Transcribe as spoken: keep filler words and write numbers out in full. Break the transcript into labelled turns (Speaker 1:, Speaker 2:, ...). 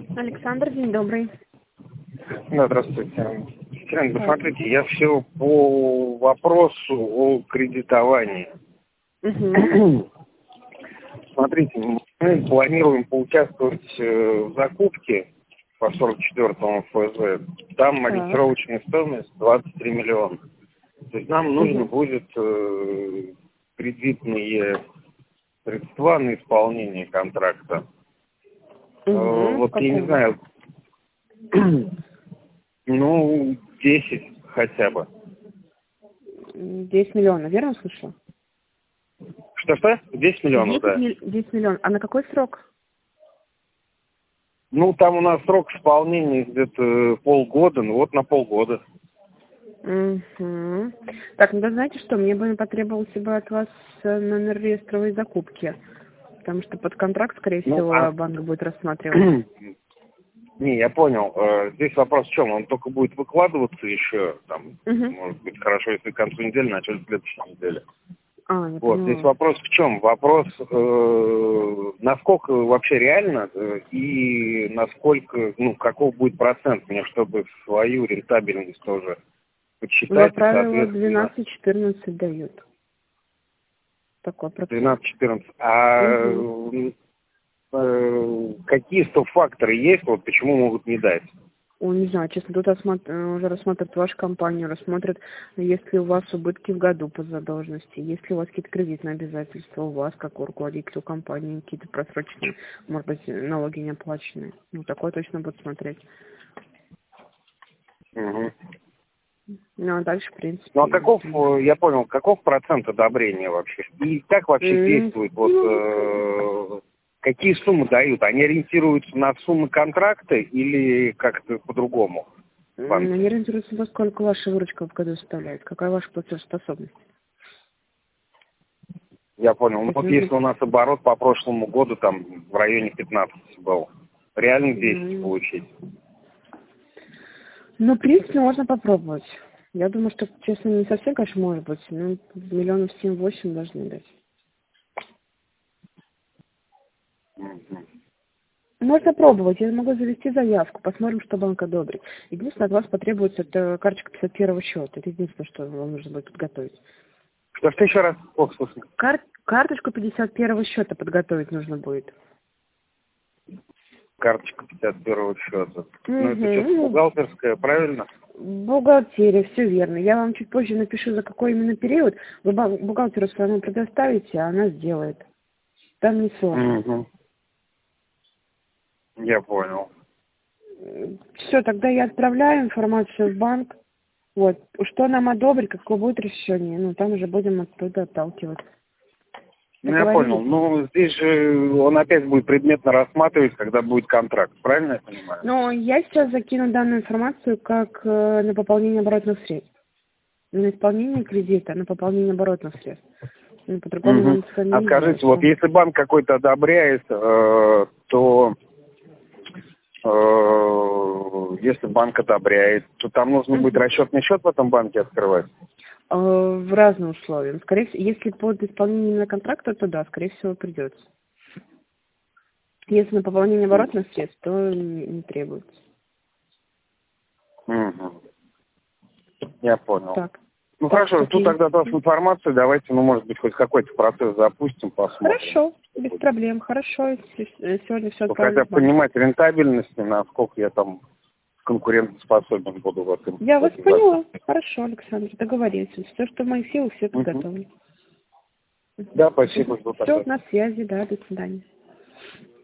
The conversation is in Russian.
Speaker 1: Александр, день добрый.
Speaker 2: Да, здравствуйте. Татьяна, посмотрите, я все по вопросу о кредитовании.
Speaker 1: Угу.
Speaker 2: Смотрите, мы планируем поучаствовать в закупке по сорок четвёртому эф зэ. Там ориентировочная стоимость двадцать три миллиона. То есть нам нужно
Speaker 1: Угу.
Speaker 2: будет э, кредитные средства на исполнение контракта. Э,
Speaker 1: Угу.
Speaker 2: вот я не знаю, ну, десять хотя бы.
Speaker 1: десять миллионов, верно слышала?
Speaker 2: Что-что? десять миллионов, да.
Speaker 1: десять миллионов. А на какой срок?
Speaker 2: Ну, там у нас срок исполнения где-то полгода, ну вот на полгода.
Speaker 1: Угу. Так, ну да, знаете что, мне бы потребовался бы от вас номер реестровой закупки, потому что под контракт, скорее
Speaker 2: Ну,
Speaker 1: всего,
Speaker 2: а...
Speaker 1: банк будет рассматривать.
Speaker 2: Не, я понял. Здесь вопрос в чем? Он только будет выкладываться еще, там,
Speaker 1: Угу.
Speaker 2: может быть, хорошо, если к концу недели, начать следующей недели.
Speaker 1: А, я
Speaker 2: Вот,
Speaker 1: поняла.
Speaker 2: здесь вопрос в чем? Вопрос, э, насколько вообще реально э, и насколько, ну, каков будет процент мне, чтобы свою рентабельность тоже подсчитать,
Speaker 1: Во
Speaker 2: и,
Speaker 1: правило
Speaker 2: соответственно,
Speaker 1: двенадцать-четырнадцать дают. Такой процент.
Speaker 2: тринадцать-четырнадцать. А
Speaker 1: Угу.
Speaker 2: э, какие стоп-факторы есть, вот почему могут не дать?
Speaker 1: О, не знаю, честно, тут осмотр- уже рассмотрят вашу компанию, рассмотрят, есть ли у вас убытки в году по задолженности, есть ли у вас какие-то кредитные обязательства, у вас, как у руководителя у компании, какие-то просроченные, может быть, налоги не оплаченные. Ну, такое точно будут смотреть.
Speaker 2: Угу.
Speaker 1: Ну, а дальше, в принципе...
Speaker 2: Ну, а каков, э, я понял, каков процент одобрения вообще? И как вообще
Speaker 1: М,
Speaker 2: действует, вот, э, какие суммы дают? Они ориентируются на суммы контракта или как-то по-другому?
Speaker 1: м, Они ориентируются на то, сколько ваша выручка в году составляет, какая ваша платежеспособность.
Speaker 2: Я понял. Ну,
Speaker 1: То есть
Speaker 2: вот
Speaker 1: нужно...
Speaker 2: если у нас оборот по прошлому году там в районе пятнадцати был, реально десять
Speaker 1: м,
Speaker 2: получить?
Speaker 1: Ну, в принципе, можно попробовать. Я думаю, что, честно, не совсем, конечно, может быть, но миллионов семь-восемь должны дать.
Speaker 2: Мгм.
Speaker 1: Можно пробовать. Я могу завести заявку. Посмотрим, что банк одобрит. Единственное, от вас потребуется это карточка пятьдесят первого счета. Это единственное, что вам нужно будет подготовить.
Speaker 2: Что, что еще раз? Плохо слышно.
Speaker 1: Кар... Карточку пятьдесят первого счета подготовить нужно будет.
Speaker 2: Карточка пятьдесят первого счета. Ну, это что-то
Speaker 1: Угу.
Speaker 2: бухгалтерское, правильно?
Speaker 1: Бухгалтерия, все верно. Я вам чуть позже напишу, за какой именно период. Вы ба- бухгалтеру своему предоставите, а она сделает. Там не сложно.
Speaker 2: Угу. Я понял.
Speaker 1: Все, тогда я отправляю информацию в банк. Вот. Что нам одобрит, какое будет решение. Ну, там уже будем оттуда отталкиваться.
Speaker 2: Ну, я понял.
Speaker 1: Договорились?
Speaker 2: Ну, здесь же он опять будет предметно рассматривать, когда будет контракт. Правильно я понимаю?
Speaker 1: Но я сейчас закину данную информацию как э, на пополнение оборотных средств. Не на исполнение кредита, а на пополнение оборотных средств. Ну, по-другому
Speaker 2: Угу.
Speaker 1: нам с вами
Speaker 2: А
Speaker 1: не
Speaker 2: скажите,
Speaker 1: сделать.
Speaker 2: вот если банк какой-то одобряет, э, то э, если банк одобряет, то там нужно будет
Speaker 1: Мгм.
Speaker 2: расчетный счет в этом банке открывать?
Speaker 1: Э, В разные условия. Скорее всего, если под исполнение именно контракта, то да, скорее всего, придется. Если на пополнение оборотных средств, то не, не требуется.
Speaker 2: Угу. Я понял.
Speaker 1: Так.
Speaker 2: Ну
Speaker 1: Так,
Speaker 2: хорошо, жду
Speaker 1: какие?
Speaker 2: тогда от вас информацию. Давайте, ну, может быть, хоть какой-то процесс запустим, посмотрим.
Speaker 1: Хорошо, без проблем. Хорошо, если сегодня все
Speaker 2: Ну,
Speaker 1: отправлю
Speaker 2: хотя
Speaker 1: в банк.
Speaker 2: понимать рентабельность, и насколько я там конкурентоспособен буду в этом,
Speaker 1: Я
Speaker 2: в
Speaker 1: вас
Speaker 2: этой
Speaker 1: поняла.
Speaker 2: закупке.
Speaker 1: Хорошо, Александр, договорились. Все, что в моих силах, все
Speaker 2: Угу.
Speaker 1: подготовлю.
Speaker 2: Да, спасибо, жду
Speaker 1: Все,
Speaker 2: тогда.
Speaker 1: на связи, да, до свидания.